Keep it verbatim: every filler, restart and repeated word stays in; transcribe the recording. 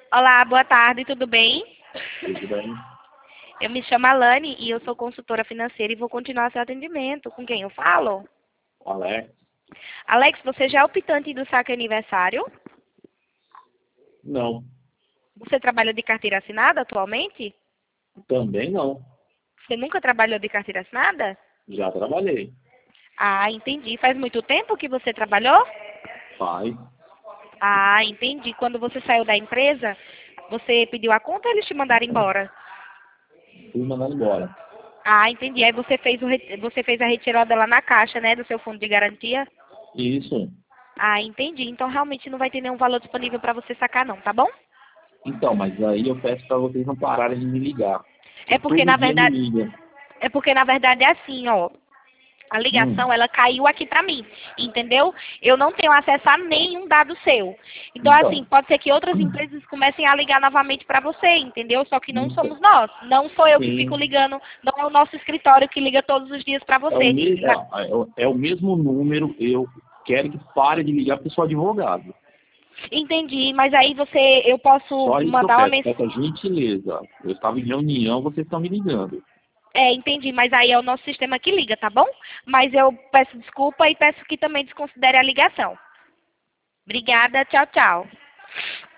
Olá, boa tarde, tudo bem? Tudo bem? Eu me chamo Alane e eu sou consultora financeira e vou continuar seu atendimento. Com quem eu falo? Alex? Alex, você já é optante do saque aniversário? Não. Você trabalha de carteira assinada atualmente? Também não. Você nunca trabalhou de carteira assinada? Já trabalhei. Ah, entendi. Faz muito tempo que você trabalhou? Faz. Ah, entendi. Quando você saiu da empresa, você pediu a conta ou eles te mandaram embora? Fui mandado embora. Ah, entendi. Aí você fez, o re- você fez a retirada lá na caixa, né, do seu fundo de garantia? Isso. Ah, entendi. Então realmente não vai ter nenhum valor disponível para você sacar não, tá bom? Então, mas aí eu peço para vocês não pararem de me ligar. Que É porque todo na dia me verdade, ligam. é porque na verdade é assim, ó. A ligação, Hum. ela caiu aqui pra mim, entendeu? Eu não tenho acesso a nenhum dado seu. Então, assim, Então. pode ser que outras empresas comecem a ligar novamente pra você, entendeu? Só que não Então. somos nós. Não sou eu que fico Sim. ligando, não é o nosso escritório que liga todos os dias pra É o, você. me... Pra- é, é o é o mesmo número. Eu quero que pare de ligar porque eu sou advogado. Entendi, mas aí você, eu posso Só isso que eu mandar uma peço. mensagem. Peço a gentileza. Eu estava em reunião, vocês estão me ligando. É, entendi, mas aí é o nosso sistema que liga, tá bom? Mas eu peço desculpa e peço que também desconsidere a ligação. Obrigada, tchau, tchau.